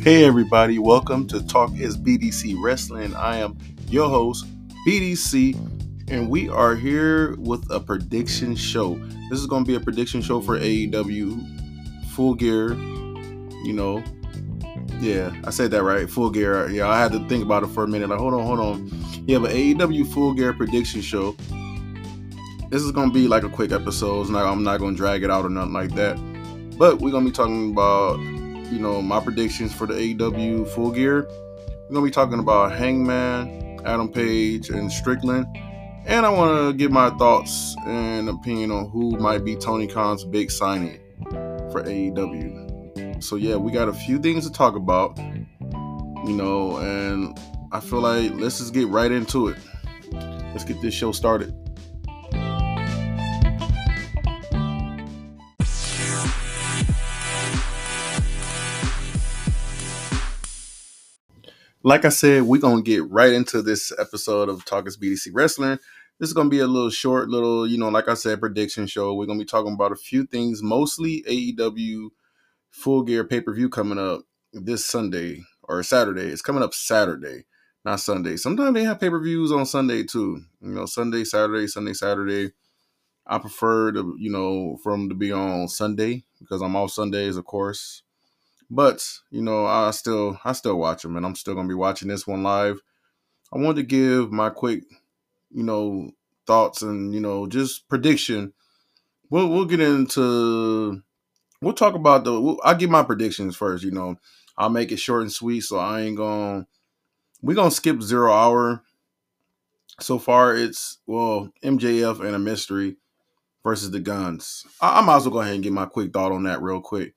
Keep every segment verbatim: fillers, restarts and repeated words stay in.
Hey everybody, welcome to Talk is B D C Wrestling. I am your host, B D C, and we are here with a prediction show. This is going to be a prediction show for A E W Full Gear, you know. Yeah, I said that right, Full Gear. Yeah, I had to think about it for a minute. Like, hold on, hold on. Yeah, but A E W Full Gear prediction show. This is going to be like a quick episode. It's not, I'm not going to drag it out or nothing like that. But we're going to be talking about you know, my predictions for the A E W Full Gear. We're going to be talking about Hangman, Adam Page, and Strickland. And I want to give my thoughts and opinion on who might be Tony Khan's big signing for A E W. So, yeah, we got a few things to talk about, you know, and I feel like let's just get right into it. Let's get this show started. Like I said, we're going to get right into this episode of Talk is B D C Wrestling. This is going to be a little short, little, you know, like I said, prediction show. We're going to be talking about a few things, mostly A E W Full Gear pay-per-view coming up this Sunday or Saturday. It's coming up Saturday, not Sunday. Sometimes they have pay-per-views on Sunday too. You know, Sunday, Saturday, Sunday, Saturday. I prefer to, you know, for them to be on Sunday because I'm off Sundays, of course. But, you know, I still I still watch them, and I'm still going to be watching this one live. I wanted to give my quick, you know, thoughts and, you know, just prediction. We'll we'll get into, we'll talk about the, we'll, I'll give my predictions first, you know. I'll make it short and sweet, so I ain't going, we're going to skip Zero Hour. So far, it's, well, M J F and a mystery versus the Guns. I, I might as well go ahead and get my quick thought on that real quick.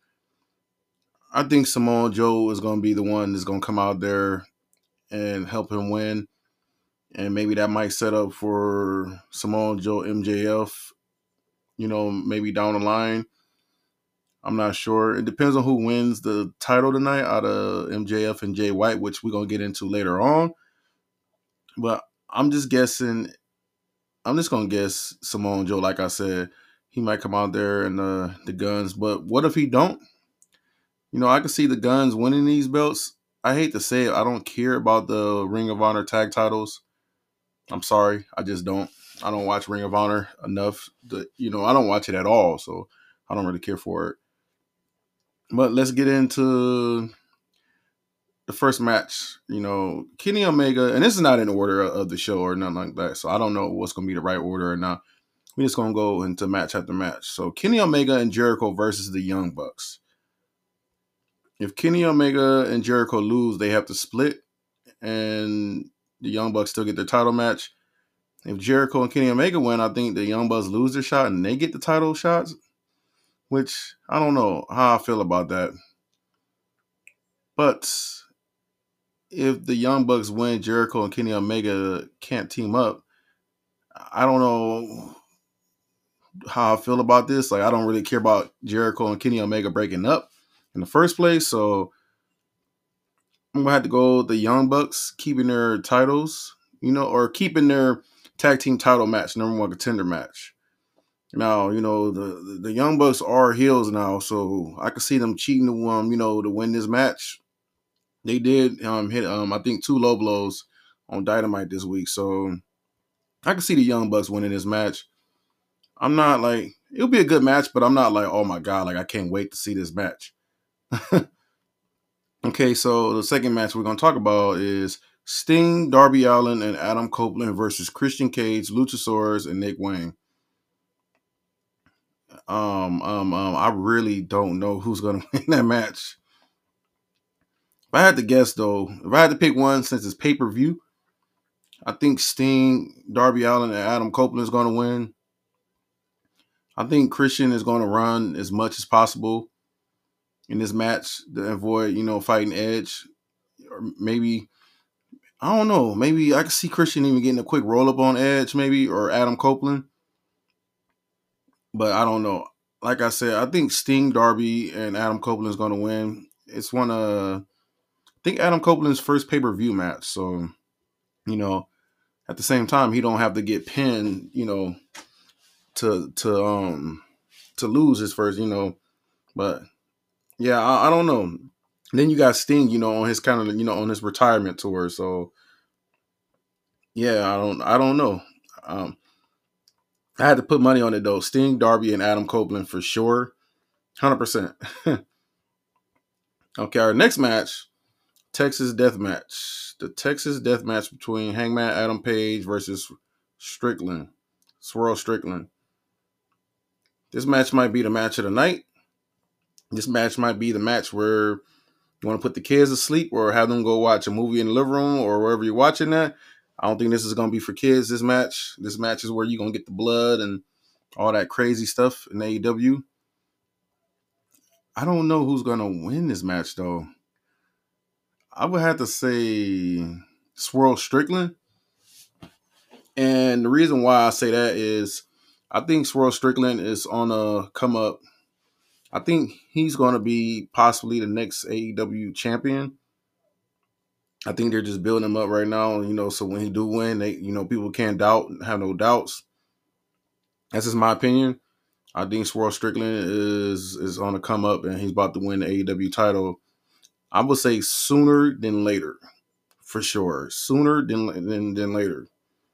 I think Samoa Joe is going to be the one that's going to come out there and help him win. And maybe that might set up for Samoa Joe M J F, you know, maybe down the line. I'm not sure. It depends on who wins the title tonight out of M J F and Jay White, which we're going to get into later on. But I'm just guessing. I'm just going to guess Samoa Joe, like I said. He might come out there and uh, the Guns. But what if he don't? You know, I can see the Guns winning these belts. I hate to say it. I don't care about the Ring of Honor tag titles. I'm sorry. I just don't. I don't watch Ring of Honor enough. To, you know, I don't watch it at all. So I don't really care for it. But let's get into the first match. You know, Kenny Omega, and this is not in order of the show or nothing like that. So I don't know what's going to be the right order or not. We're just going to go into match after match. So Kenny Omega and Jericho versus the Young Bucks. If Kenny Omega and Jericho lose, they have to split, and the Young Bucks still get their title match. If Jericho and Kenny Omega win, I think the Young Bucks lose their shot and they get the title shots, which I don't know how I feel about that. But if the Young Bucks win, Jericho and Kenny Omega can't team up, I don't know how I feel about this. Like, I don't really care about Jericho and Kenny Omega breaking up in the first place, so I'm going to have to go with the Young Bucks keeping their titles, you know, or keeping their tag team title match, number one contender match. Now, you know, the, the Young Bucks are heels now, so I could see them cheating to um, you know, to win this match. They did um hit um I think two low blows on Dynamite this week, so I can see the Young Bucks winning this match. I'm not like, it'll be a good match, but I'm not like, oh my god, like I can't wait to see this match. Okay, so the second match we're gonna talk about is Sting, Darby Allin, and Adam Copeland versus Christian Cage, Luchasaurus, and Nick Wayne. Um, um, um, I really don't know who's gonna win that match. If I had to guess, though, if I had to pick one since it's pay per view, I think Sting, Darby Allin, and Adam Copeland is gonna win. I think Christian is gonna run as much as possible in this match to avoid, you know, fighting Edge, or maybe I don't know. Maybe I could see Christian even getting a quick roll up on Edge, maybe, or Adam Copeland. But I don't know. Like I said, I think Sting, Darby, and Adam Copeland is going to win. It's one of, I think Adam Copeland's first pay per view match. So, you know, at the same time, he don't have to get pinned, you know, to to um to lose his first, you know. But yeah, I, I don't know. Then you got Sting, you know, on his kind of, you know, on his retirement tour. So yeah, I don't, I don't know. Um, I had to put money on it though. Sting, Darby, and Adam Copeland for sure, hundred percent. Okay, our next match, Texas Death Match. The Texas Death Match between Hangman Adam Page versus Strickland, Swirl Strickland. This match might be the match of the night. This match might be the match where you want to put the kids to sleep or have them go watch a movie in the living room or wherever you're watching that. I don't think this is going to be for kids, this match. This match is where you're going to get the blood and all that crazy stuff in A E W. I don't know who's going to win this match, though. I would have to say Swirl Strickland. And the reason why I say that is I think Swirl Strickland is on a come up. I think he's going to be possibly the next A E W champion. I think they're just building him up right now, you know, so when he do win, they, you know, people can't doubt, have no doubts. That's just my opinion. I think Swirl Strickland is is on a come up and he's about to win the A E W title. I would say sooner than later, for sure. Sooner than than, than later.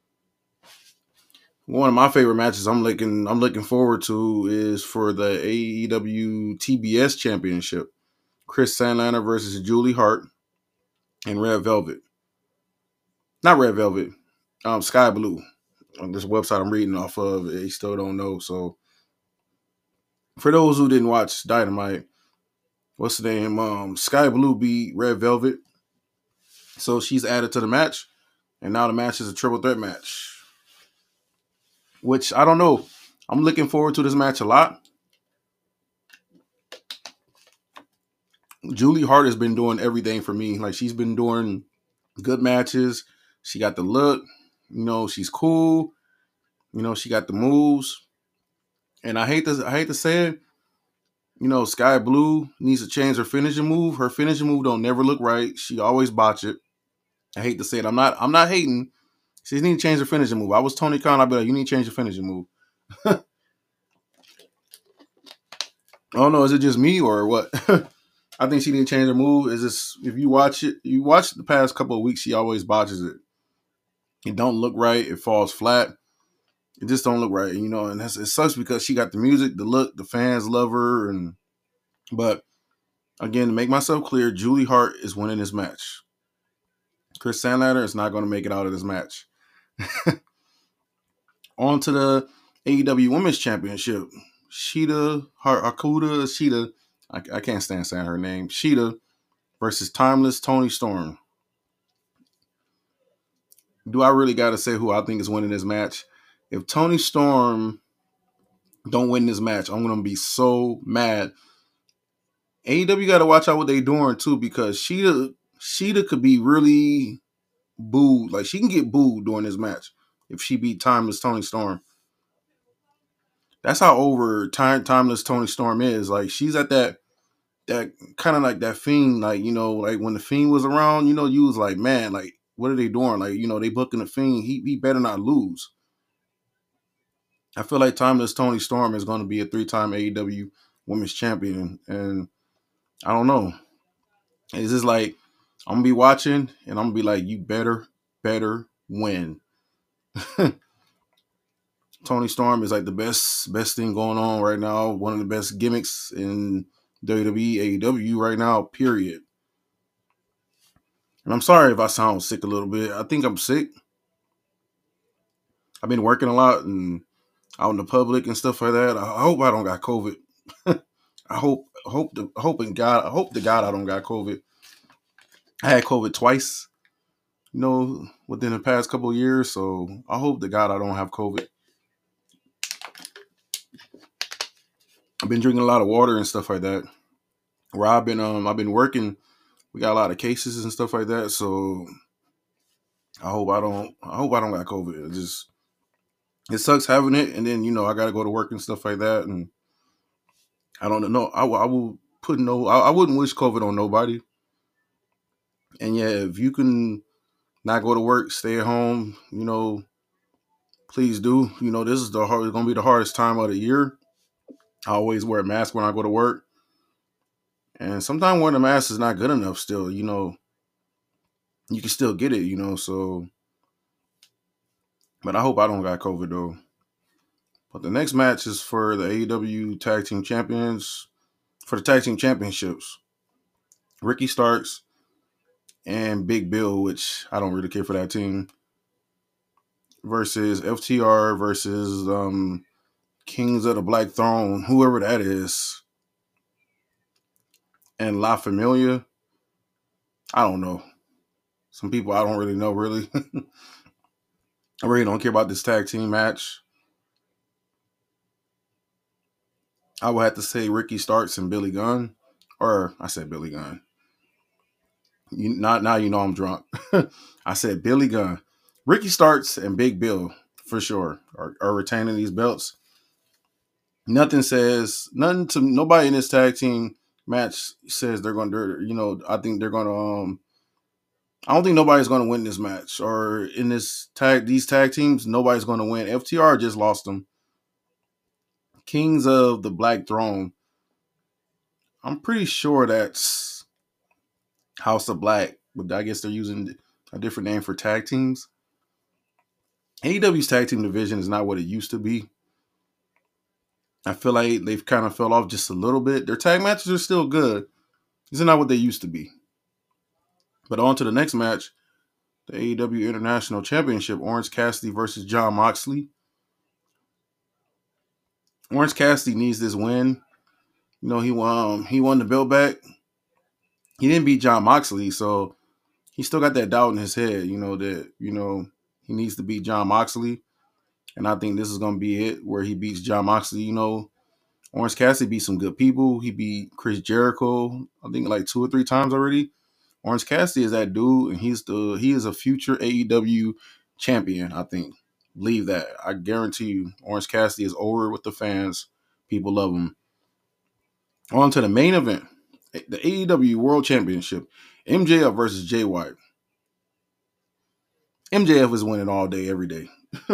One of my favorite matches I'm looking I'm looking forward to is for the A E W T B S Championship. Chris Sandlander versus Julie Hart and Red Velvet. Not Red Velvet, um, Sky Blue. On this website I'm reading off of, they still don't know. So for those who didn't watch Dynamite, what's the name? Um, Sky Blue beat Red Velvet. So she's added to the match. And now the match is a triple threat match. Which I don't know. I'm looking forward to this match a lot. Julie Hart has been doing everything for me. Like she's been doing good matches. She got the look. You know, she's cool. You know, she got the moves. And I hate to I hate to say it. You know, Sky Blue needs to change her finishing move. Her finishing move don't never look right. She always botch it. I hate to say it. I'm not I'm not hating. She needs to change her finishing move. I was Tony Khan. I'd be like, you need to change your finishing move. I don't know. Is it just me or what? I think she need to change her move. Is this if you watch it, you watch the past couple of weeks, she always botches it. It don't look right. It falls flat. It just don't look right, you know. And that's, it sucks because she got the music, the look, the fans love her, and but again, to make myself clear, Julie Hart is winning this match. Chris Sandlander is not going to make it out of this match. On to the A E W Women's Championship. Sheeta, Hakuda, Sheeta, I, I can't stand saying her name. Sheeta versus Timeless Toni Storm. Do I really got to say who I think is winning this match? If Toni Storm don't win this match, I'm going to be so mad. A E W got to watch out what they doing too because Sheeta, Sheeta could be really booed. Like she can get booed during this match if she beat Timeless Toni Storm. That's how over time Timeless Toni Storm is. Like she's at that that kind of like that Fiend, like, you know, like when the Fiend was around, you know, you was like, man, like, what are they doing? Like, you know, they booking the Fiend. He he better not lose. I feel like Timeless Toni Storm is going to be a three-time A E W Women's Champion, and I don't know. It's just like I'm gonna be watching, and I'm gonna be like, you better, better win. Toni Storm is like the best best thing going on right now. One of the best gimmicks in W W E, A E W right now, period. And I'm sorry if I sound sick a little bit. I think I'm sick. I've been working a lot and out in the public and stuff like that. I hope I don't got COVID. I hope, hope, the, hoping God, I hope to God I don't got COVID. I had COVID twice, you know, within the past couple of years. So I hope to God I don't have COVID. I've been drinking a lot of water and stuff like that. Where I've been, um, I've been working. We got a lot of cases and stuff like that. So I hope I don't. I hope I don't got COVID. It just it sucks having it, and then you know I got to go to work and stuff like that, and I don't know. I, I will put no. I, I wouldn't wish COVID on nobody. And yeah, if you can not go to work, stay at home, you know, please do. You know, this is the hard. It's gonna be the hardest time of the year. I always wear a mask when I go to work, And sometimes wearing a mask is not good enough still, you know. You can still get it, you know, so but I hope I don't got COVID though. But the next match is for the A E W Tag Team Champions, for the Tag Team Championships. Ricky Starks and Big Bill, which I don't really care for that team, versus F T R versus um, Kings of the Black Throne, whoever that is, and La Familia. I don't know. Some people I don't really know, really. I really don't care about this tag team match. I would have to say Ricky Starks and Billy Gunn. Or I said Billy Gunn. You, not now you know I'm drunk. I said Billy Gunn. Ricky Starks and Big Bill, for sure, are, are retaining these belts. Nothing says, nothing to nobody in this tag team match says they're going to, you know, I think they're going to, um, I don't think nobody's going to win this match or in this tag, these tag teams, nobody's going to win. F T R just lost them. Kings of the Black Throne. I'm pretty sure that's House of Black, but I guess they're using a different name for tag teams. A E W's tag team division is not what it used to be. I feel like they've kind of fell off just a little bit. Their tag matches are still good. These are not what they used to be. But on to the next match, the A E W International Championship, Orange Cassidy versus Jon Moxley. Orange Cassidy needs this win. You know, he won, he won the belt back. He didn't beat Jon Moxley, so he still got that doubt in his head, you know, that, you know, he needs to beat Jon Moxley. And I think this is going to be it, where he beats Jon Moxley. You know, Orange Cassidy beat some good people. He beat Chris Jericho, I think like two or three times already. Orange Cassidy is that dude, and he's the he is a future A E W champion, I think. Believe that. I guarantee you, Orange Cassidy is over with the fans. People love him. On to the main event, the A E W World Championship, M J F versus Jay White. M J F is winning all day, every day.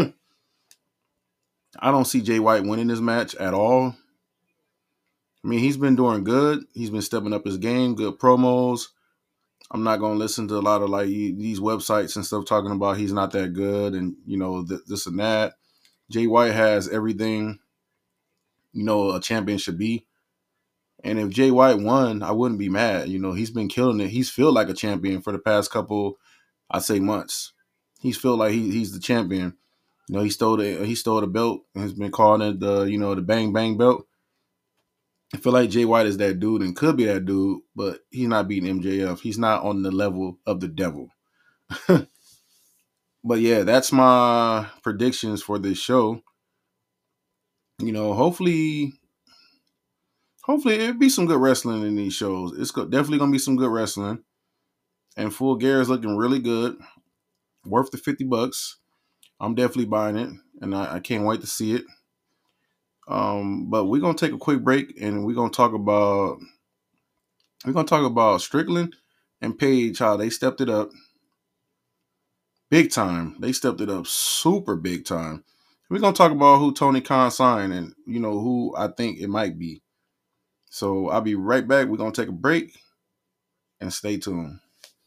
I don't see Jay White winning this match at all. I mean, he's been doing good. He's been stepping up his game, good promos. I'm not going to listen to a lot of like these websites and stuff talking about he's not that good and, you know, th- this and that. Jay White has everything, you know, a champion should be. And if Jay White won, I wouldn't be mad. You know, he's been killing it. He's feel like a champion for the past couple, I'd say, months. He's feel like he, he's the champion. You know, he stole the he stole the belt and has been calling it the, you know, the bang bang belt. I feel like Jay White is that dude and could be that dude, but he's not beating M J F. He's not on the level of the devil. But yeah, that's my predictions for this show. You know, hopefully, hopefully it'll be some good wrestling in these shows. It's definitely gonna be some good wrestling. And Full Gear is looking really good, worth the fifty bucks. I'm definitely buying it, and I, I can't wait to see it. Um, but we're gonna take a quick break, and we're gonna talk about we're gonna talk about Strickland and Paige, how they stepped it up big time. They stepped it up super big time. We're gonna talk about who Tony Khan signed, and you know who I think it might be. So I'll be right back. We're gonna take a break and stay tuned.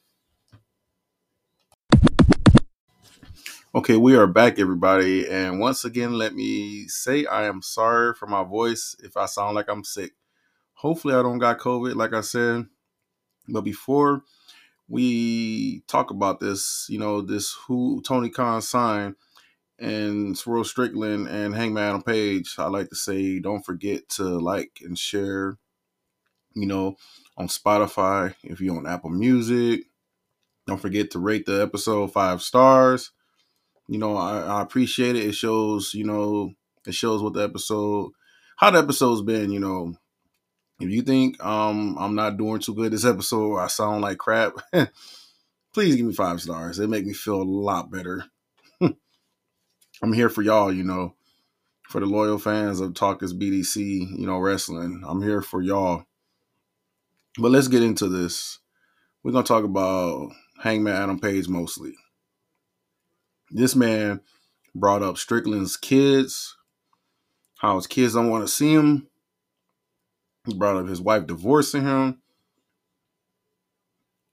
Okay, we are back, everybody. And once again, let me say I am sorry for my voice if I sound like I'm sick. Hopefully, I don't got COVID, like I said. But before we talk about this, you know, this who Tony Khan signed and Swerve Strickland and Hangman Adam Page, I like to say don't forget to like and share, you know, on Spotify. If you're on Apple Music, don't forget to rate the episode five stars. You know, I, I appreciate it. It shows, you know, it shows what the episode, how the episode's been, you know. If you think um I'm not doing too good this episode, I sound like crap, please give me five stars. They make me feel a lot better. I'm here for y'all, you know, for the loyal fans of Talkers B D C, you know, wrestling. I'm here for y'all. But let's get into this. We're going to talk about Hangman Adam Page mostly. This man brought up Strickland's kids, how his kids don't want to see him. He brought up his wife divorcing him.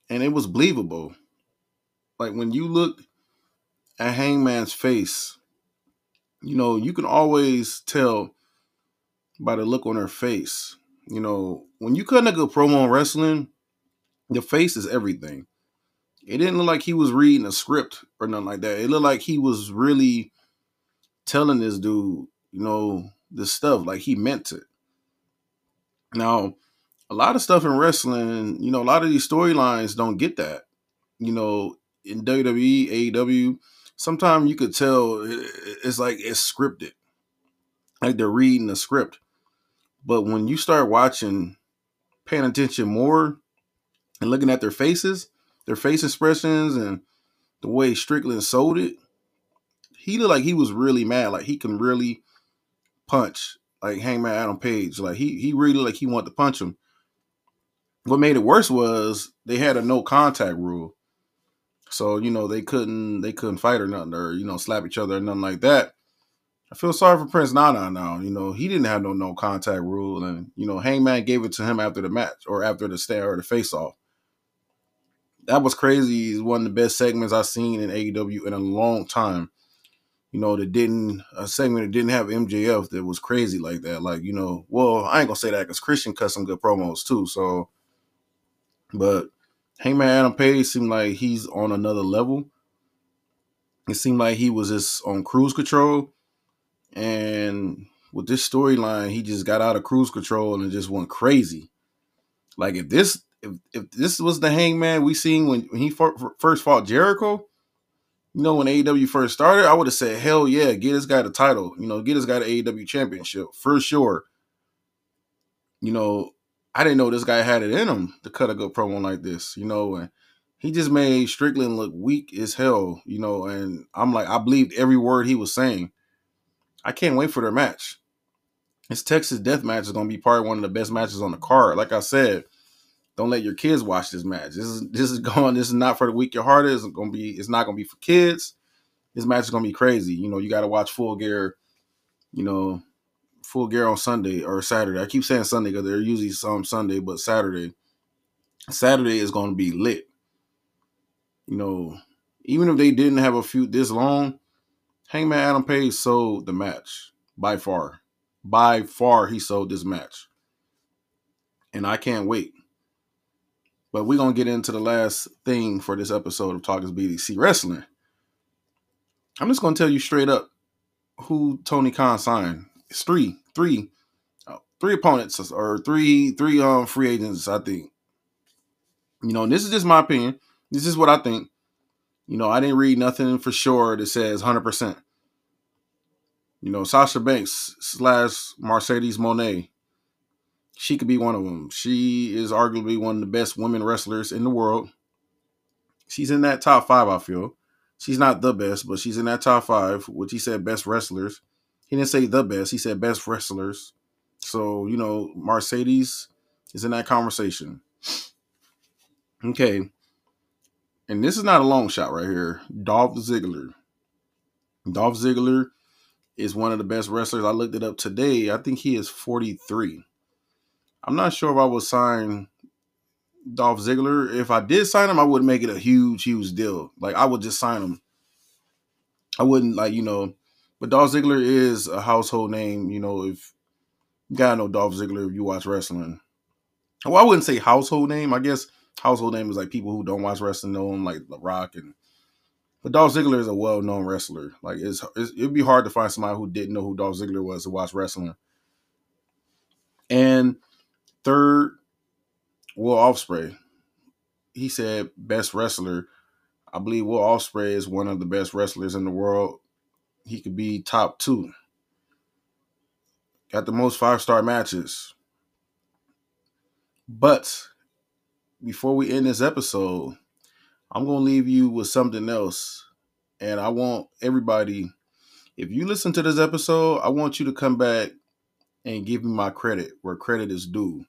and it was believable. Like when you look at Hangman's face, you know, you can always tell by the look on her face. You know, when you cut a good promo on wrestling, the face is everything. It didn't look like he was reading a script or nothing like that. It looked like he was really telling this dude, you know, this stuff. Like he meant it. Now, a lot of stuff in wrestling, you know, a lot of these storylines don't get that. You know, in W W E, A E W, sometimes you could tell it's like it's scripted. Like they're reading the script. But when you start watching, paying attention more and looking at their faces, their face expressions and the way Strickland sold it, he looked like he was really mad. Like he can really punch like Hangman Adam Page. Like he he really like he wanted to punch him. What made it worse was they had a no contact rule. So, you know, they couldn't they couldn't fight or nothing or, you know, slap each other or nothing like that. I feel sorry for Prince Nana now. You know, he didn't have no no contact rule. And, you know, Hangman gave it to him after the match or after the stand or the face off. That was crazy. It's one of the best segments I've seen in A E W in a long time. You know, that didn't, a segment that didn't have M J F that was crazy like that. Like, you know, well, I ain't gonna say that because Christian cut some good promos too. So, but Hangman Adam Page seemed like he's on another level. It seemed like he was just on cruise control. And with this storyline, he just got out of cruise control and just went crazy. Like if this, if, if this was the Hangman we seen when, when he f- first fought Jericho, you know, when A E W first started, I would have said, hell yeah, get this guy the title. You know, get this guy the A E W championship for sure. You know, I didn't know this guy had it in him to cut a good promo like this, you know, and he just made Strickland look weak as hell, you know, and I'm like, I believed every word he was saying. I can't wait for their match. This Texas Death Match is going to be probably one of the best matches on the card. Like I said, don't let your kids watch this match. This is this is going. This is not for the weak your heart is. It's going to be. It's not going to be for kids. This match is going to be crazy. You know, you got to watch Full Gear. You know, Full Gear on Sunday or Saturday. I keep saying Sunday because they're usually some Sunday, but Saturday. Saturday is going to be lit. You know, even if they didn't have a feud this long, Hangman Adam Page sold the match by far. By far, he sold this match. And I can't wait. But we're going to get into the last thing for this episode of Talk is B D C Wrestling. I'm just going to tell you straight up who Tony Khan signed. It's three, three, uh, three opponents or three, three um free agents, I think. You know, and this is just my opinion. This is what I think. You know, I didn't read nothing for sure that says one hundred percent. You know, Sasha Banks slash Mercedes Moné. She could be one of them. She is arguably one of the best women wrestlers in the world. She's in that top five, I feel. She's not the best, but she's in that top five, which he said best wrestlers. He didn't say the best. He said best wrestlers. So, you know, Mercedes is in that conversation. Okay. And this is not a long shot right here. Dolph Ziggler. Dolph Ziggler is one of the best wrestlers. I looked it up today. I think he is forty-three. I'm not sure if I would sign Dolph Ziggler. If I did sign him, I would make it a huge, huge deal. Like, I would just sign him. I wouldn't, like, you know, but Dolph Ziggler is a household name. You know, if you gotta know Dolph Ziggler if you watch wrestling. Well, I wouldn't say household name. I guess household name is like people who don't watch wrestling know him, like The Rock. And but Dolph Ziggler is a well-known wrestler. Like, it's, it's it'd be hard to find somebody who didn't know who Dolph Ziggler was to watch wrestling. And third, Will Ospreay. He said best wrestler. I believe Will Ospreay is one of the best wrestlers in the world. He could be top two. Got the most five-star matches. But before we end this episode, I'm going to leave you with something else. And I want everybody, if you listen to this episode, I want you to come back and give me my credit where credit is due.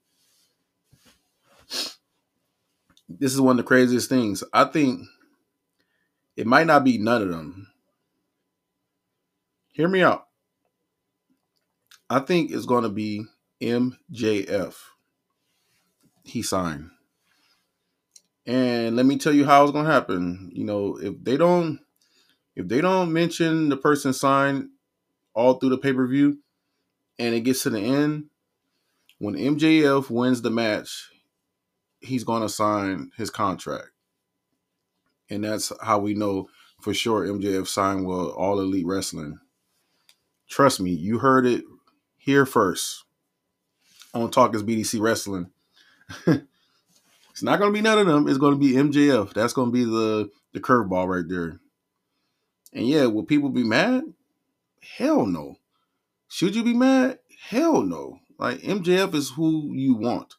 This is one of the craziest things. I think it might not be none of them. Hear me out. I think it's going to be M J F. He signed. And let me tell you how it's gonna happen. You know, if they don't if they don't mention the person signed all through the pay per view, and it gets to the end, when M J F wins the match, he's gonna sign his contract, and that's how we know for sure M J F signed with All Elite Wrestling. Trust me, you heard it here first on Talk is B D C Wrestling. It's not going to be none of them. It's going to be M J F. That's going to be the, the curveball right there. And yeah, will people be mad? Hell no. Should you be mad? Hell no. Like, M J F is who you want.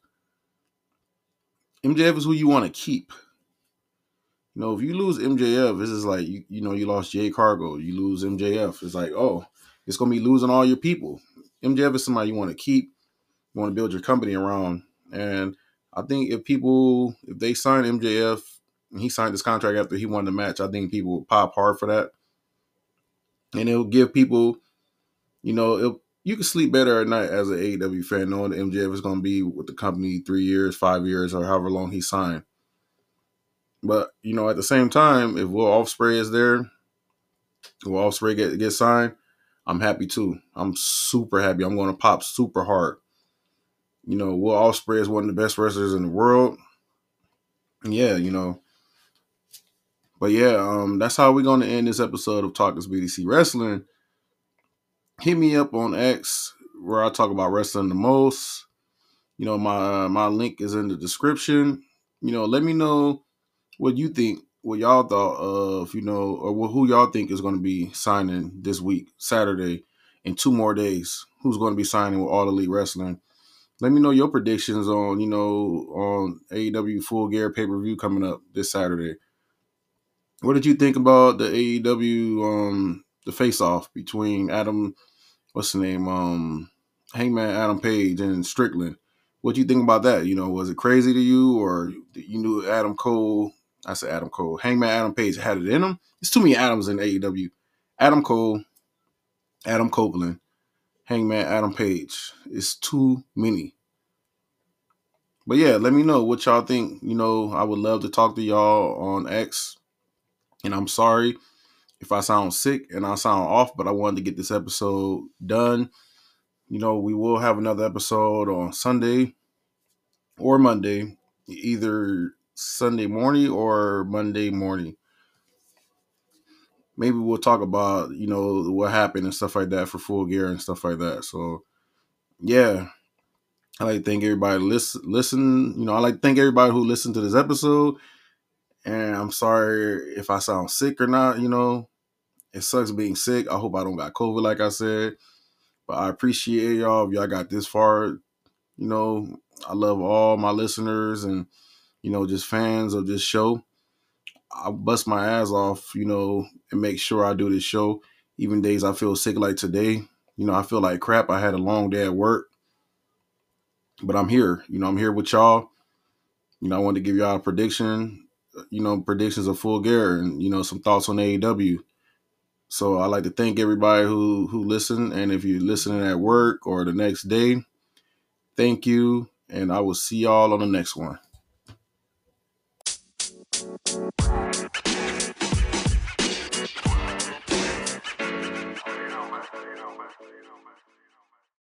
M J F is who you want to keep. You know, if you lose M J F, this is like, you, you know, you lost Jay Cargo. You lose M J F. It's like, oh, it's going to be losing all your people. M J F is somebody you want to keep. You want to build your company around. And I think if people, if they sign M J F, and he signed this contract after he won the match, I think people will pop hard for that. And it'll give people, you know, it'll, you can sleep better at night as an A E W fan knowing that M J F is going to be with the company three years, five years, or however long he signed. But, you know, at the same time, if Will Ospreay is there, Will Ospreay get, get signed, I'm happy too. I'm super happy. I'm going to pop super hard. You know, Will Ospreay is one of the best wrestlers in the world. Yeah, you know. But yeah, um, that's how we're going to end this episode of Talk is B D C Wrestling. Hit me up on X where I talk about wrestling the most. You know, my uh, my link is in the description. You know, let me know what you think, what y'all thought of, you know, or who y'all think is going to be signing this week, Saturday, in two more days. Who's going to be signing with All Elite Wrestling? Let me know your predictions on, you know, on A E W Full Gear pay-per-view coming up this Saturday. What did you think about the A E W, um, the face-off between Adam, what's the name, um, Hangman Adam Page and Strickland? What do you think about that? You know, was it crazy to you, or you knew Adam Cole? I said Adam Cole. Hangman Adam Page had it in him. There's too many Adams in A E W. Adam Cole, Adam Copeland, Hangman Adam Page. It's too many. But yeah, let me know what y'all think. You know, I would love to talk to y'all on X. And I'm sorry if I sound sick and I sound off, but I wanted to get this episode done. You know, we will have another episode on Sunday or Monday, either Sunday morning or Monday morning. Maybe we'll talk about, you know, what happened and stuff like that for Full Gear and stuff like that. So, yeah. I like to thank everybody listen, listen. You know, I like to thank everybody who listened to this episode. And I'm sorry if I sound sick or not, you know. It sucks being sick. I hope I don't got COVID, like I said. But I appreciate y'all. If y'all got this far, you know, I love all my listeners and, you know, just fans of this show. I bust my ass off, you know, and make sure I do this show. Even days I feel sick like today. You know, I feel like crap. I had a long day at work. But I'm here. You know, I'm here with y'all. You know, I wanted to give y'all a prediction, you know, predictions of Full Gear and, you know, some thoughts on A E W. So I'd like to thank everybody who who listened. And if you're listening at work or the next day, thank you. And I will see y'all on the next one.